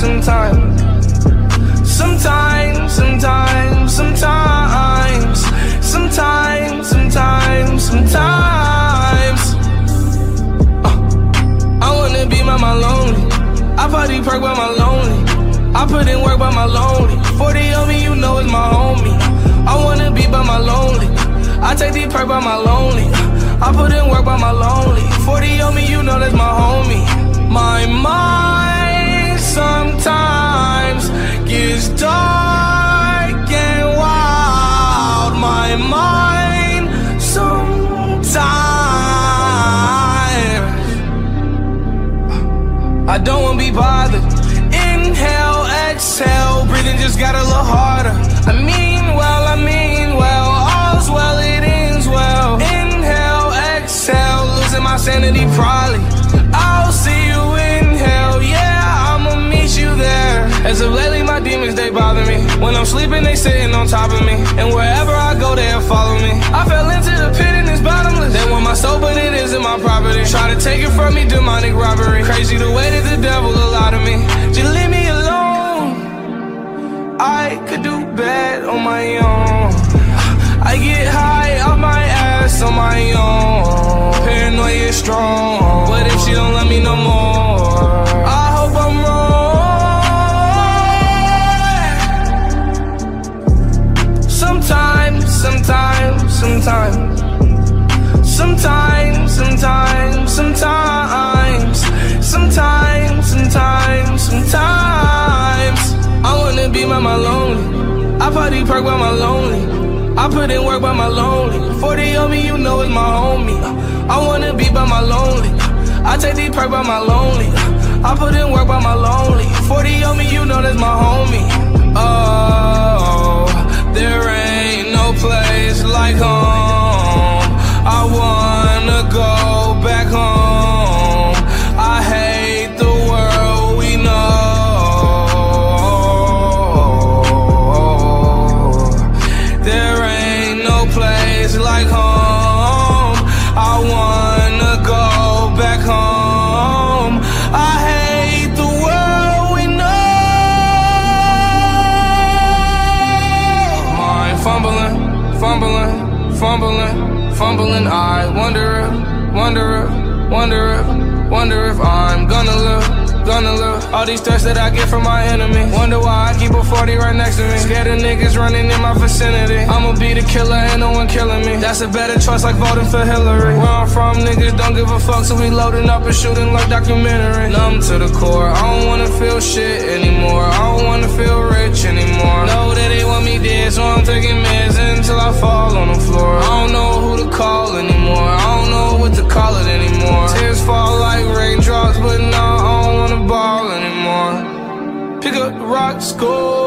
I wanna be by my lonely. I party perk by my lonely. I put in work by my lonely. 40 on me, you know it's my homie. I wanna be by my lonely. I take the perk by my lonely. I put in work by my lonely. 40 on me, you know that's my homie. My mind sometimes gets dark and wild. My mind sometimes. I don't wanna be bothered. Inhale, exhale, breathing just got a little harder. I mean well, all's well, it ends well. Inhale, exhale, losing my sanity probably. I'll see you in hell, yeah, I'ma meet you there. As of lately, my demons, they bother me. When I'm sleeping, they sitting on top of me. And wherever I go, they'll follow me. I fell into the pit and it's bottomless. They want my soul, but it isn't my property. Try to take it from me, demonic robbery. Crazy the way that the devil allowed me. Just leave me alone. I could do bad on my own. I get high off my ass on my own. Paranoia is strong. What if she don't love me no more? I hope I'm wrong. Sometimes. I wanna be by my lonely. I party perk by my lonely. I put in work by my lonely. 40 on me, you know it's my homie. I wanna be by my lonely. I take the perk by my lonely. I put in work by my lonely. 40 on me, you know that's my homie. Oh, there ain't no place like home. I wanna go back home. I hate the world we know. There ain't no place like home. I wanna go back home. I hate the world we know. Mind fumbling. I wonder if I'm gonna live. All these threats that I get from my enemy. Wonder why I keep a 40 right next to me. Scared of niggas running in my vicinity. I'ma be the killer, ain't no one killing me. That's a better choice, like voting for Hillary. Where I'm from, niggas don't give a fuck, so we loading up and shooting like documentary. Numb to the core, I don't wanna feel shit anymore. I don't wanna feel rich anymore. Know that they want me dead, so I'm taking meds until I fall on the floor. I don't know who to call anymore. I don't know what to call it anymore. Tears fall like raindrops, but now I don't wanna ball anymore. Pick up the rock, score.